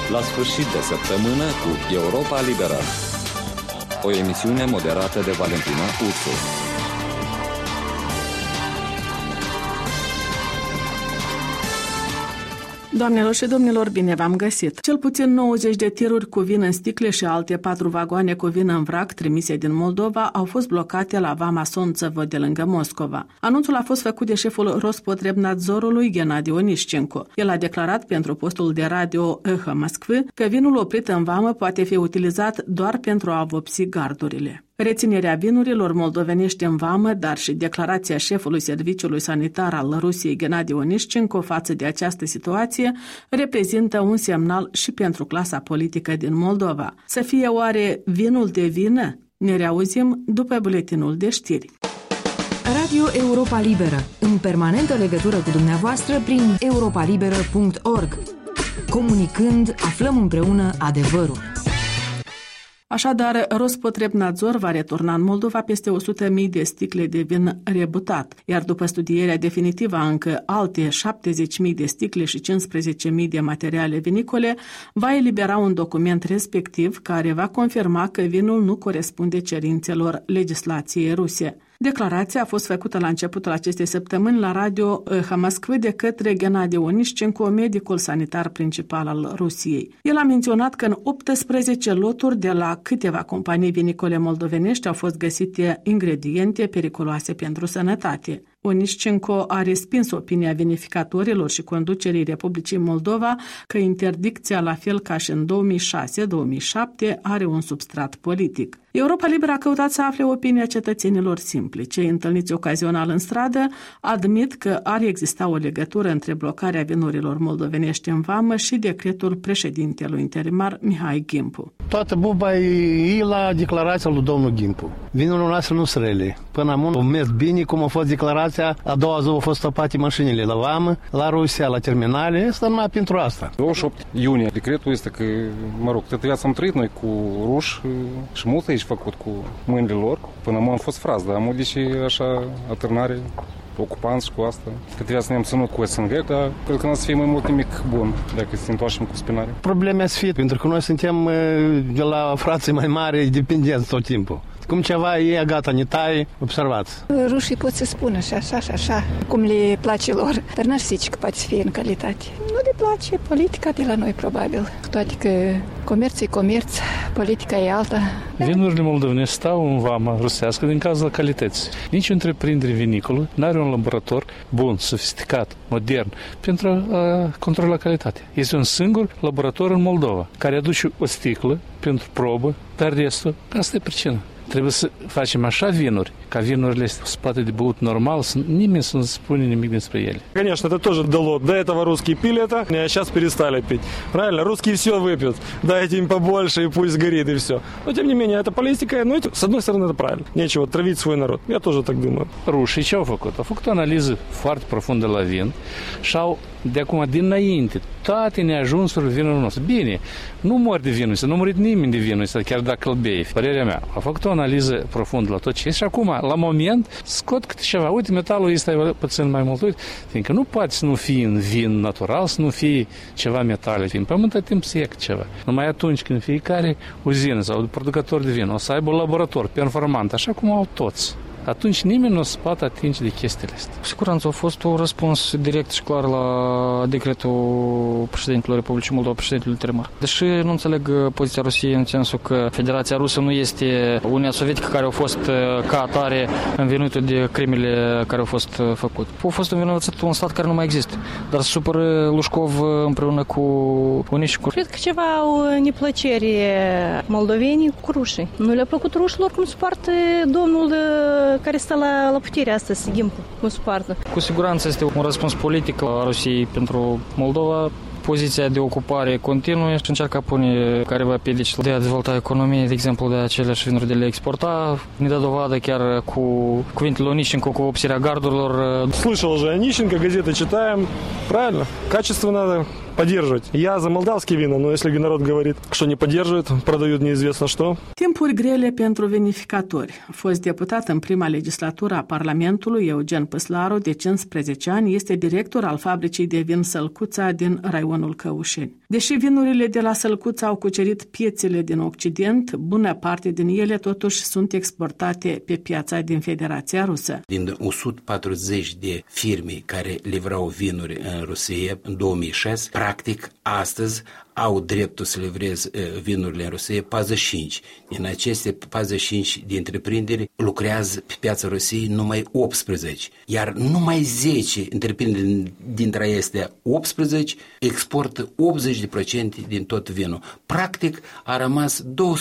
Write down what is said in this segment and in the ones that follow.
La sfârșit de săptămână cu Europa Liberă. O emisiune moderată de Valentina Ursu. Doamnelor și domnilor, bine v-am găsit! Cel puțin 90 de tiruri cu vin în sticle și alte 4 vagoane cu vin în vrac trimise din Moldova au fost blocate la Vama Sonțăvă de lângă Moscova. Anunțul a fost făcut de șeful Rospotrebnadzorului Gennadi Onișcenko. El a declarat pentru postul de radio Echo Moskvy că vinul oprit în vamă poate fi utilizat doar pentru a vopsi gardurile. Reținerea vinurilor moldovenești în vamă, dar și declarația șefului Serviciului Sanitar al Rusiei Gennadi Onișcenko față de această situație reprezintă un semnal și pentru clasa politică din Moldova. Să fie oare vinul de vină? Ne reauzim după buletinul de știri. Radio Europa Liberă, în permanentă legătură cu dumneavoastră prin europalibera.org. Comunicând, aflăm împreună adevărul. Așadar, Rospotrebnadzor va returna în Moldova peste 100.000 de sticle de vin rebutat, iar după studierea definitivă a încă alte 70.000 de sticle și 15.000 de materiale vinicole, va elibera un document respectiv care va confirma că vinul nu corespunde cerințelor legislației ruse. Declarația a fost făcută la începutul acestei săptămâni la radio Echo Moskvy de către Gennadi Onișcenko, medicul sanitar principal al Rusiei. El a menționat că în 18 loturi de la câteva companii vinicole moldovenești au fost găsite ingrediente periculoase pentru sănătate. Onișcenko a respins opinia vinificatorilor și conducerii Republicii Moldova că interdicția, la fel ca și în 2006-2007, are un substrat politic. Europa Liberă a căutat să afle opinia cetățenilor simpli. Cei întâlniți ocazional în stradă admit că ar exista o legătură între blocarea vinurilor moldovenești în vamă și decretul președintelui interimar Mihai Gimpu. Toată buba e la declarația lui domnul Gimpu. Vinurile noastre nu sunt rele. Până am un mes bine cum a fost declarația, a doua zi au fost stopate mașinile la vamă, la Rusia, la terminale, asta numai pentru asta. 28 iunie, decretul este că, toată viața am trăit noi cu ruși și mult aici făcut cu mâinile lor. Până am fost fraz, dar am și așa atârnare ocupanți cu asta. Câte viața ne-am ținut cu SNG, dar cred că nu o să fie mai mult nimic bun dacă se întoarcem cu spinare. Problema să fie, pentru că noi suntem de la frații mai mari dependenți tot timpul. Cum ceva e gata, ne taie, observați. Rușii pot să spună și așa, cum le place lor, dar n-aș zice că poate să fie în calitate. Nu le place politica de la noi, probabil. Toate că comerț e comerț, politica e alta. Vinurile moldovenești stau în vama rusească din cauza calității. Nici o întreprindere vinicolă nu are un laborator bun, sofisticat, modern, pentru a controla calitatea. Este un singur laborator în Moldova, care aduce o sticlă pentru probă, dar restul, asta e pricina. Trebuie să facem așa vinuri, ca vinurile să poate de băut normal, nimeni să nu spune nimic despre ele. Конечно, это тоже дало. До этого русские пили это, а сейчас перестали пить. Правильно? Русские все выпьют. Дайте им побольше, и пусть горит, и все. Но, тем не менее, это политика, но с одной стороны, это правильно. Нечего травить свой народ. Я тоже так думаю. Rușii ce au făcut? Au făcut o analiză foarte profundă la vin și au, de acum, dinainte, toate neajunsurile vinului nostru. Bine, nu mori de vinul ăsta, nu a murit nimeni de vinul ăsta, chiar dacă îl bei. Părerea mea, a făcut o analiză profundă la tot ce este și acum, la moment, scot câte ceva. Uite, metalul ăsta e puțin mai mult, uite, fiindcă nu poate să nu fie în vin natural, să nu fie ceva metalic. În pământ a timp sec ceva. Numai atunci când fiecare uzină sau producător de vin o să aibă un laborator performant, așa cum au toți, atunci nimeni nu se poate atinge de chestiile astea. Cu siguranță a fost un răspuns direct și clar la decretul președintelui Republicii Moldova, președintelui interimar. Deși nu înțeleg poziția Rusiei în sensul că Federația Rusă nu este Uniunea Sovietică care a fost ca atare învinuită de crimele care au fost făcute. A fost învinuit un stat care nu mai există. Dar se supără Lușcov împreună cu Onișcenko. Cred că ceva au neplăcere moldovenii cu rușii. Nu le-a plăcut rușilor cum se poartă domnul care stă la putere astăzi, Gimpu, cum se poartă. Cu siguranță este un răspuns politic a Rusiei pentru Moldova. Poziția de ocupare continuă și încearcă a pune careva piedici de a dezvolta economie, de exemplu, de aceleași vinuri de le exporta. Ne dă dovadă chiar cu cuvintele Onișcenko, cu vopsirea gardurilor. Слышал же Онищенко, газеты читаем. Правильно? Качество надо поддерживать. Я за молдавские вина, но если народ говорит, что не поддерживает, продают неизвестно что. Timpuri grele pentru vinificatori. A fost deputat în prima legislatură a Parlamentului Eugen Păslaru, de 15 ani, este director al fabricii de vin Sălcuța din raionul Căușeni. Deși vinurile de la Sălcuță au cucerit piețele din Occident, bună parte din ele totuși sunt exportate pe piața din Federația Rusă. Din 140 de firme care livrau vinuri în Rusia în 2006, practic astăzi au dreptul să livreze vinurile în Rusia 45. Din aceste 45 de întreprinderi lucrează pe piața Rusiei numai 18. Iar numai 10 întreprinderi dintre acestea 18 exportă 80% din tot vinul. Practic a rămas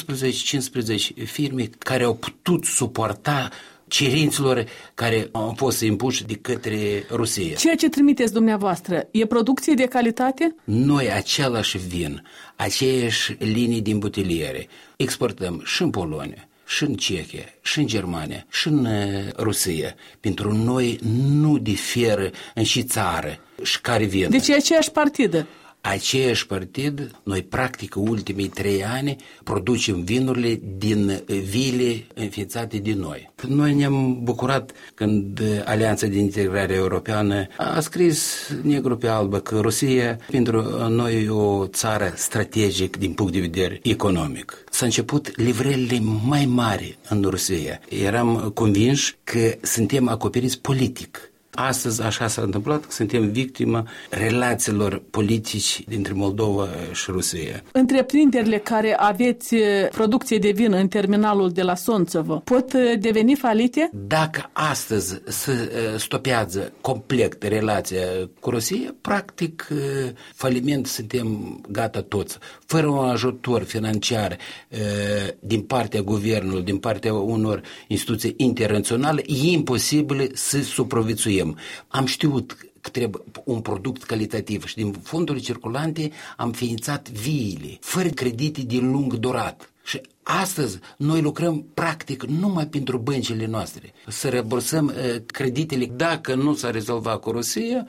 12-15 firme care au putut suporta cerințelor care au fost impuși de către Rusia. Ceea ce trimiteți dumneavoastră e producție de calitate? Noi același vin, aceeași linii din buteliere exportăm și în Polonia, și în Cehia, și în Germania, și în Rusia. Pentru noi nu diferă în și țară și care vin. Deci e aceeași partidă. Aceeași partid, noi practic ultimii 3 ani producem vinurile din vile înființate de noi. Noi ne-am bucurat când Alianța de Integrare Europeană a scris negru pe albă că Rusia pentru noi e o țară strategică din punct de vedere economic. S-a început livrările mai mari în Rusia. Eram convinși că suntem acoperiți politic. Astăzi așa s-a întâmplat că suntem victima relațiilor politici dintre Moldova și Rusia. Întreprinderile care aveți producție de vin în terminalul de la Sonțovo pot deveni falite? Dacă astăzi se stopează complet relația cu Rusia, practic faliment suntem gata toți. Fără un ajutor financiar din partea guvernului, din partea unor instituții internaționale, e imposibil să supraviețuim. Am știut că trebuie un produs calitativ și din fondurile circulante am ființat viile, fără credite de lung durat. Și astăzi noi lucrăm practic numai pentru băncile noastre. Să rebursăm creditele. Dacă nu s-a rezolvat cu Rusia,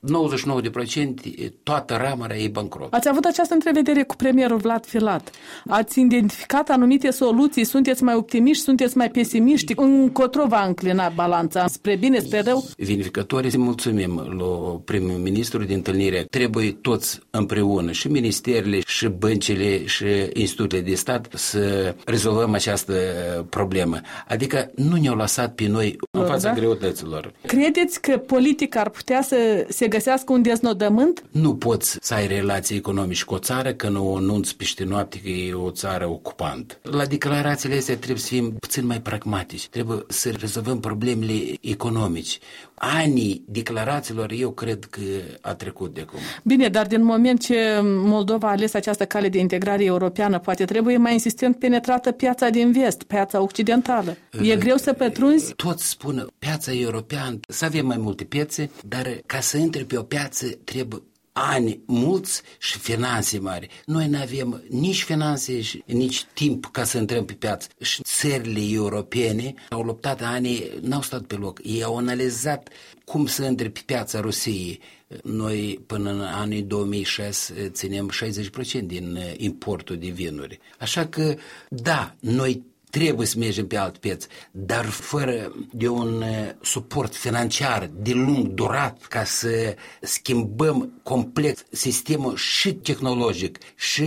99% toată ramura e bancrot. Ați avut această întrevedere cu premierul Vlad Filat. Ați identificat anumite soluții? Sunteți mai optimiști? Sunteți mai pesimiști? Încotro va înclina balanța? Spre bine, spre rău? Vinificătorii, mulțumim lui primul ministru de întâlnire. Trebuie toți împreună, și ministerele, și băncile, și instituțiile de stat să rezolvăm această problemă. Adică nu ne-au lăsat pe noi în fața greutăților. Credeți că politica ar putea să se găsească un deznodământ? Nu poți să ai relații economice cu o țară că nu o anunți peste noapte că e o țară ocupant. La declarațiile astea trebuie să fim puțin mai pragmatici. Trebuie să rezolvăm problemele economice. Anii declarațiilor, eu cred că a trecut de acum. Bine, dar din moment ce Moldova a ales această cale de integrare europeană, poate trebuie mai insistent penetrată piața din vest, piața occidentală. E greu să pătrunzi? Toți spun piața europeană, să avem mai multe piețe, dar ca să intri pe o piață trebuie ani mulți și finanțe mari. Noi nu avem nici finanțe și nici timp ca să intrăm pe piață. Și țările europene au luptat ani, n-au stat pe loc. Ei au analizat cum să intre pe piața Rusiei. Noi până în anii 2006 ținem 60% din importul de vinuri. Așa că, da, noi trebuie să mergem pe alt pieț, dar fără de un suport financiar de lung durat ca să schimbăm complet sistemul și tehnologic și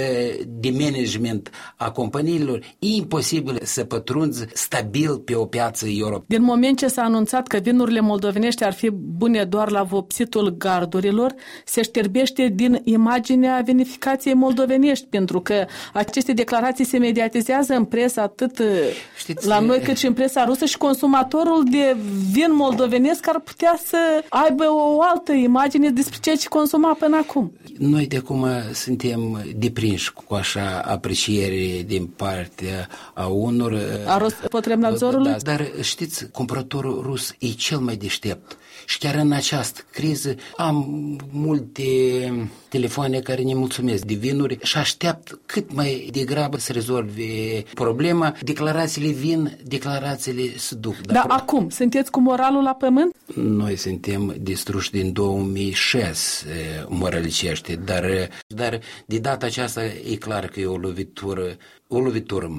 de management a companiilor, e imposibil să pătrunzi stabil pe o piață europeană. Din moment ce s-a anunțat că vinurile moldovenești ar fi bune doar la vopsitul gardurilor, se șterbește din imaginea vinificației moldovenești, pentru că aceste declarații se mediatizează în presă atât la noi cât și în presa rusă și consumatorul de vin moldovenesc ar putea să aibă o altă imagine despre ceea ce consuma până acum. Noi de acum suntem deprinși cu așa apreciere din partea a unor... A Rospotrebnadzorului? Da, dar știți, cumpărătorul rus e cel mai deștept. Și chiar în această criză am multe telefoane care ne mulțumesc de vinuri și așteaptă cât mai degrabă să rezolve problema. Declarațiile vin, declarațiile se duc. Dar acum, sunteți cu moralul la pământ? Noi suntem distruși din 2006 moralicește, dar de data aceasta e clar că e o lovitură mare.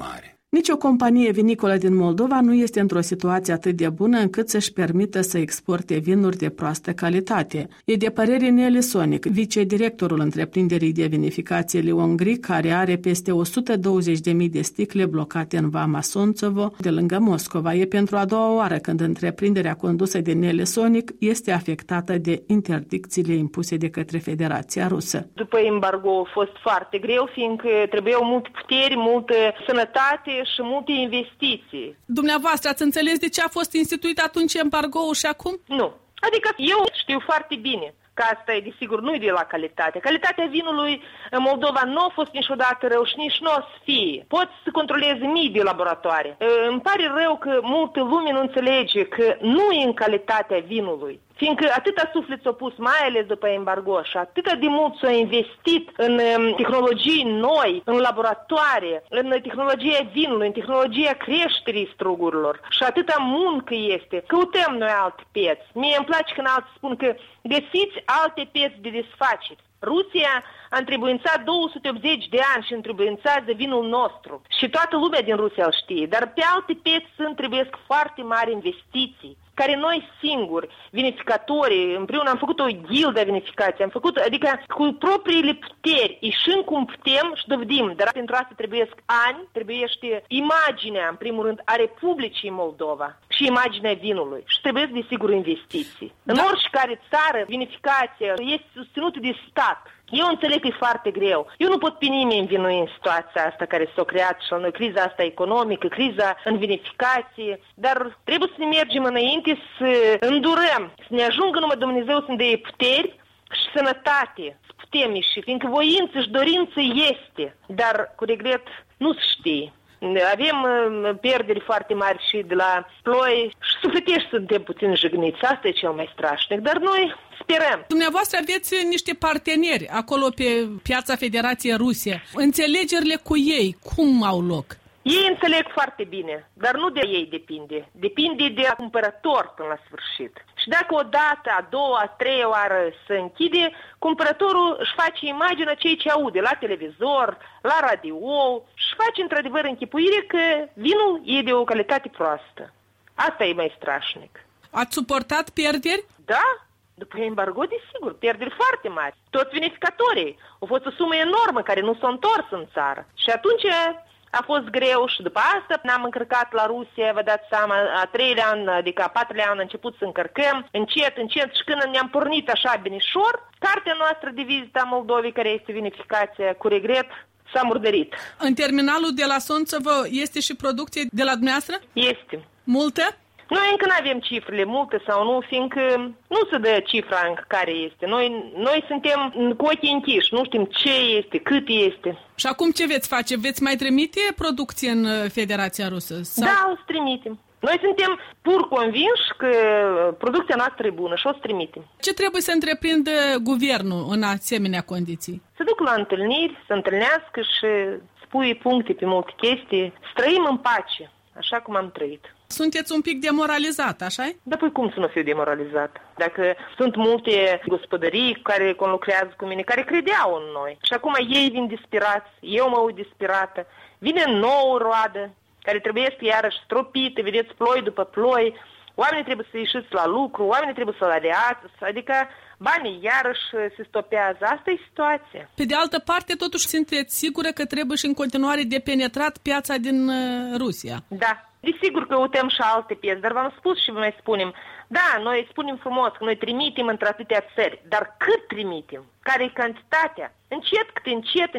Nici o companie vinicolă din Moldova nu este într-o situație atât de bună încât să-și permită să exporte vinuri de proastă calitate. E de părere Nele Sonic, vicedirectorul întreprinderii de vinificație Leon Gric, care are peste 120.000 de sticle blocate în Vama Sonțovo, de lângă Moscova. E pentru a doua oară când întreprinderea condusă de Nele Sonic este afectată de interdicțiile impuse de către Federația Rusă. După embargo a fost foarte greu, fiindcă trebuiau multe puteri, multă sănătate și multe investiții. Dumneavoastră ați înțeles de ce a fost instituit atunci embargo-ul și acum? Nu. Adică eu știu foarte bine că asta e, desigur, nu e de la calitate. Calitatea vinului în Moldova nu a fost niciodată rău și nici nu o să fie. Poți să controlezi mii de laboratoare. Îmi pare rău că multă lume nu înțelege că nu e în calitatea vinului. Fiindcă atâta suflet s-a pus, mai ales după embargo, și atâta de mult s-a investit în tehnologii noi, în laboratoare, în tehnologia vinului, în tehnologia creșterii strugurilor. Și atâta muncă este. Căutăm noi alte pieți. Mie îmi place când alții spun că găsiți alte pieți de desfaceri. Rusia a întrebuințat 280 de ani și întrebuințează vinul nostru. Și toată lumea din Rusia îl știe. Dar pe alte pieți trebuiesc foarte mari investiții, care noi singuri, vinificatorii, împreună am făcut o ghildă de vinificație, am făcut, adică cu propriile puteri, ieșim cum putem și dovedim, dar pentru asta trebuiesc ani, trebuiește imaginea, în primul rând, a Republicii Moldova și imaginea vinului și trebuie, desigur, investiții. Da. În oricare țară, vinificația este susținută de stat. Eu înțeleg că e foarte greu. Eu nu pot pe nimeni învinui în situația asta care s-a creat și în criza asta economică, criza în vinificație, dar trebuie să ne mergem înainte, să îndurăm, să ne ajungă numai Dumnezeu să ne dea puteri și sănătate, să putem ieși, fiindcă voință și dorință este, dar cu regret nu se știe. Avem pierderi foarte mari și de la ploi și sufletești suntem puțin jigniți. Asta e cel mai strașnic, dar noi sperăm. Dumneavoastră aveți niște parteneri acolo pe piața Federației Ruse. Înțelegerile cu ei, cum au loc? Ei înțeleg foarte bine, dar nu de ei depinde. Depinde de cumpărător până la sfârșit. Și dacă o dată, a doua, a treia oară se închide, cumpărătorul își face imaginea cei ce aude la televizor, la radio și face într-adevăr închipuire că vinul e de o calitate proastă. Asta e mai strașnic. Ați suportat pierderi? Da. După embargo, desigur, pierderi foarte mari. Toți vinificatorii. A fost o sumă enormă care nu s-a întors în țară. Și atunci a fost greu și după asta ne-am încărcat la Rusia, vă dați seama, a treilea an, adică a patrulea an, am început să încărcăm, încet, încet, și când ne-am pornit așa binișor, cartea noastră de vizită a Moldovei, care este vinificația, cu regret, s-a murdărit. În terminalul de la Sonțovo este și producție de la dumneavoastră? Este. Multă? Noi încă nu avem cifrele, multe sau nu, fiindcă nu se dă cifra în care este. Noi suntem cu ochii închiși, nu știm ce este, cât este. Și acum ce veți face? Veți mai trimite producție în Federația Rusă? Sau? Da, o să trimitem. Noi suntem pur convinși că producția noastră e bună și o să trimitem. Ce trebuie să întreprindă guvernul în asemenea condiții? Să duc la întâlniri, să întâlnească și spui puncte pe multe chestii. Să trăim în pace, așa cum am trăit. Sunteți un pic demoralizat, așa-i? Da, păi cum să nu fiu demoralizat? Dacă sunt multe gospodării care conlucrează cu mine, care credeau în noi și acum ei vin disperați, eu mă uit disperată, vine nouă roadă, care trebuie să iarăși stropite, vedeți, ploi după ploi, oamenii trebuie să ieșiți la lucru, oamenii trebuie să salariați, adică banii iarăși se stopează. Asta e situația. Pe de altă parte, totuși sunteți sigură că trebuie și în continuare de penetrat piața din Rusia? Da. Desigur că căutăm și alte piețe, dar v-am spus și vă mai spunem, da, noi spunem frumos că noi trimitem într-atâtea țări, dar cât trimitem? Care e cantitatea? Încet cât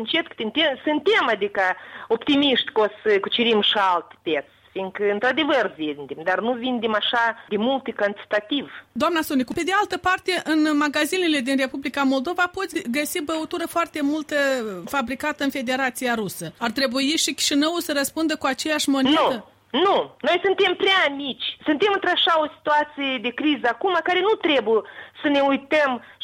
suntem, adică optimiști că o să cucerim și alte piețe, fiindcă într-adevăr vindem, dar nu vindem așa de multe cantitativ. Doamna Sonicu, pe de altă parte, în magazinele din Republica Moldova poți găsi băutură foarte multă fabricată în Federația Rusă. Ar trebui și Chișinăul să răspundă cu aceeași monedă? Nu, noi suntem prea mici. Suntem într-așa o situație de criză acum care nu trebuie să ne uităm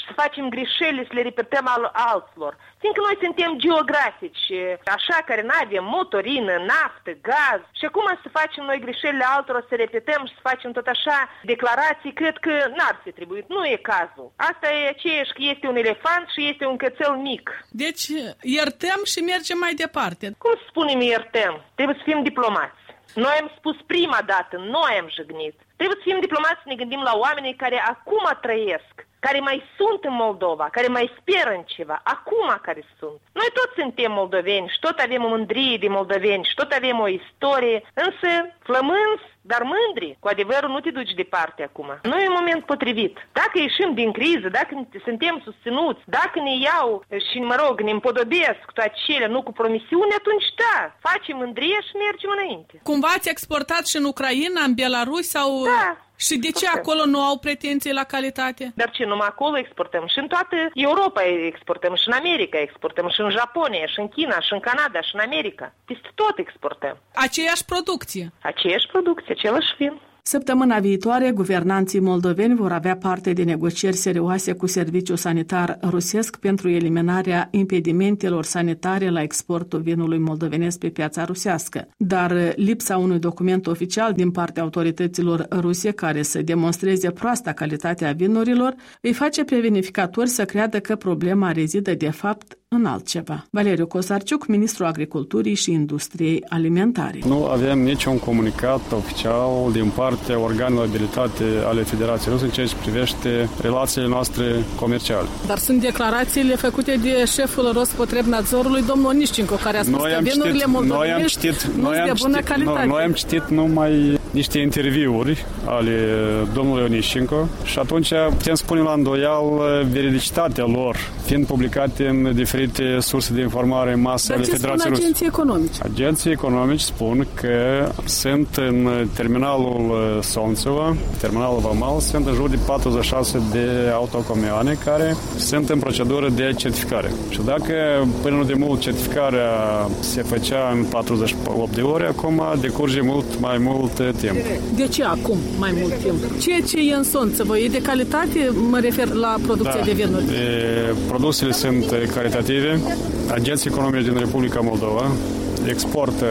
și să facem greșeli, să le repetăm alților. Fiindcă noi suntem geografici, așa care nu avem motorină, naftă, gaz. Și acum să facem noi greșelile altora, să repetăm și să facem tot așa declarații, cred că n-ar fi trebuit. Nu e cazul. Asta e aceeași că este un elefant și este un cățel mic. Deci iertăm și mergem mai departe. Cum să spunem iertăm? Trebuie să fim diplomați. Noi am spus prima dată, noi am jignit. Trebuie să fim diplomați, să ne gândim la oamenii care acum trăiesc, care mai sunt în Moldova, care mai speră în ceva, acum care sunt. Noi toți suntem moldoveni și tot avem o mândrie de moldoveni și tot avem o istorie, însă flămânzi, dar mândri. Cu adevărul nu te duci departe acum. Nu e un moment potrivit. Dacă ieșim din criză, dacă suntem susținuți, dacă ne iau și, ne împodobesc cu toate cele, nu cu promisiuni, atunci da, facem mândrie și mergem înainte. Cumva ați exportat și în Ucraina, în Belarus sau... Da. Și de ce acolo nu au pretenții la calitate? Dar ce, numai acolo exportăm? Și în toată Europa exportăm, și în America exportăm, și în Japonia, și în China, și în Canada, și în America. Peste tot exportăm. Aceeași producție? Aceeași producție, același vin. Săptămâna viitoare, guvernanții moldoveni vor avea parte de negocieri serioase cu Serviciul Sanitar Rusesc pentru eliminarea impedimentelor sanitare la exportul vinului moldovenesc pe piața rusească. Dar lipsa unui document oficial din partea autorităților ruse care să demonstreze proasta calitatea vinurilor îi face pe vinificatori să creadă că problema rezidă de fapt în altceva. Valeriu Cosarciuc, ministrul Agriculturii și Industriei Alimentare. Nu avem niciun comunicat oficial din partea organelor abilitate ale Federației Ruse în ceea ce privește relațiile noastre comerciale. Dar sunt declarațiile făcute de șeful Rospotrebnadzorului, domnul Onișcinco, care a spus că vinurile moldovenești nu sunt de bună calitate. Noi am citit numai niște interviuri ale domnului Onișcinco și atunci putem spune la îndoială veridicitatea lor, fiind publicate în diferite surse de informare în masă ale Federației Ruse. Agenții economici? Agenții economici spun că sunt în terminalul Solnțeva, terminalul Vamal, sunt în jur de 46 de autocamioane care sunt în procedură de certificare. Și dacă până nu de mult certificarea se făcea în 48 de ore, acum decurge mai mult timp. De ce acum mai mult timp? Ceea ce e în Solnțeva e de calitate? Mă refer la producția de vinuri. Produsele sunt calitative. Agenții economici din Republica Moldova exportă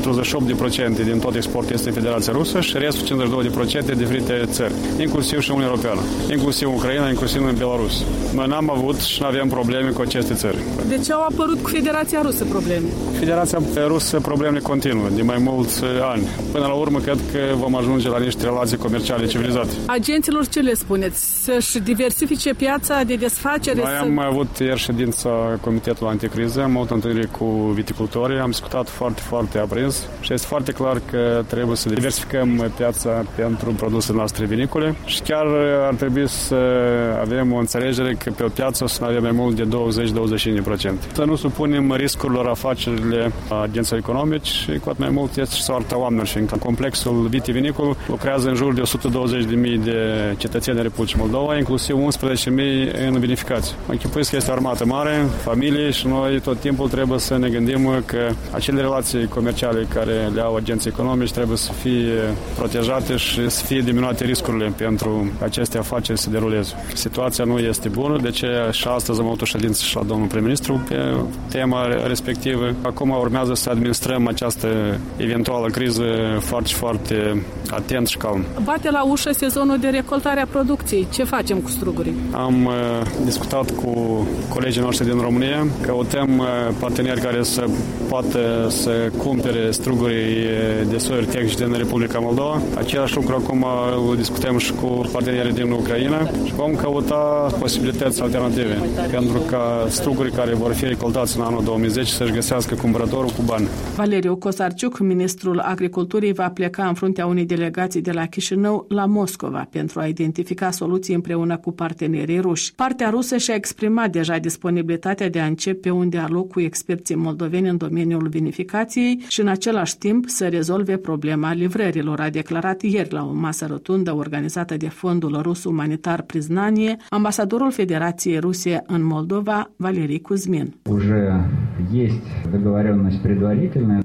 48% din tot exportul este în Federația Rusă și restul 52% de diferite țări, inclusiv și Uniunea Europeană, inclusiv Ucraina, inclusiv în Belarus. Noi n-am avut și nu avem probleme cu aceste țări. De ce au apărut cu Federația Rusă probleme? Federația Rusă problemele continuă de mai mulți ani. Până la urmă, cred că vom ajunge la niște relații comerciale civilizate. Agenților ce le spuneți? Să-și diversifice piața de desfacere? Noi am avut ieri ședința Comitetului Anticriză, am avut întâlniri cu viticultorii, am discutat foarte, foarte aprins și este foarte clar că trebuie să diversificăm piața pentru produsele noastre vinicole și chiar ar trebui să avem o înțelegere că pe o piață să nu avem mai mult de 20-25%. Să nu supunem riscurilor afacerile agenților economici și cu atât mai mult este și soarta oamenilor și în complexul vitivinicol lucrează în jur de 120.000 de cetățeni în Republica Moldova, inclusiv 11.000 în vinificație. Închipuiesc că este o armată mare, familie și noi tot timpul trebuie să ne gândim că acele relații comerciale care le au agenții economici trebuie să fie protejate și să fie diminuate riscurile pentru aceste afaceri să deruleze. Situația nu este bună, de ce și astăzi am avut o ședință și la domnul prim-ministru pe tema respectivă. Acum urmează să administrăm această eventuală criză foarte, foarte atent și calm. Bate la ușă sezonul de recoltare a producției. Ce facem cu strugurii? Am discutat cu colegii noștri din România, căutăm parteneri care să poată să cumpere strugurii de soiuri tehnice din Republica Moldova. Același lucru acum îl discutăm și cu partenerii din Ucraina și vom căuta posibilități alternative pentru ca strugurii care vor fi recoltați în anul 2010 să-și găsească cumpărătorul cu bani. Valeriu Cosarciuc, ministrul Agriculturii, va pleca în fruntea unei delegații de la Chișinău la Moscova pentru a identifica soluții împreună cu partenerii ruși. Partea rusă și-a exprimat deja disponibilitatea de a începe un dialog cu experții moldoveni în domeniul vinificației și în același timp să rezolve problema livrărilor, a declarat ieri la o masă rotundă organizată de Fondul Rus Umanitar Priznanie ambasadorul Federației Ruse în Moldova, Valerii Kuzmin.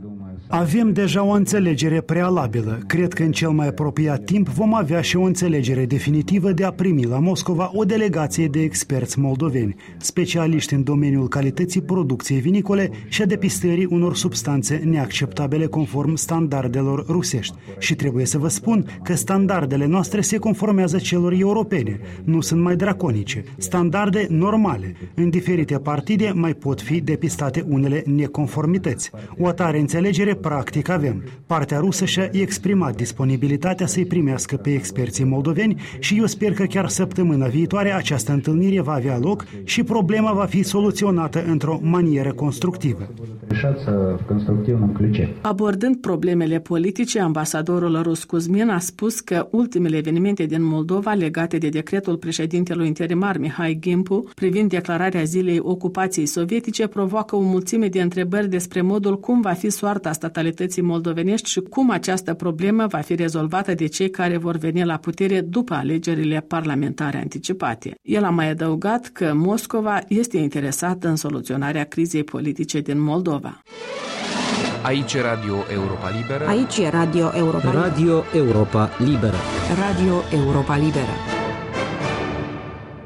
Avem deja o înțelegere prealabilă. Cred că în cel mai apropiat timp vom avea și o înțelegere definitivă de a primi la Moscova o delegație de experți moldoveni, specialiști în domeniul calității producției vinicole și a depistării unor substanțe neacceptabile conform standardelor rusești. Și trebuie să vă spun că standardele noastre se conformează celor europene, nu sunt mai draconice, standarde normale. În diferite partide mai pot fi depistate unele neconformități. O atare înțelegere practic avem. Partea rusă și-a exprimat disponibilitatea să-i primească pe experții moldoveni și eu sper că chiar săptămâna viitoare această întâlnire va avea loc și problema va fi soluționată într-o manieră constructivă. Abordând problemele politice, ambasadorul rus Kuzmin a spus că ultimele evenimente din Moldova legate de decretul președintelui interimar Mihai Gimpu privind declararea zilei ocupației sovietice provoacă o mulțime de întrebări despre modul cum va fi soarta statalității moldovenești și cum această problemă va fi rezolvată de cei care vor veni la putere după alegerile parlamentare anticipate. El a mai adăugat că Moscova este interesată în soluționarea crizei politice din Moldova. Aici e Radio Europa Liberă. Aici e Radio Europa Liberă. Radio Europa Liberă. Radio Europa Liberă.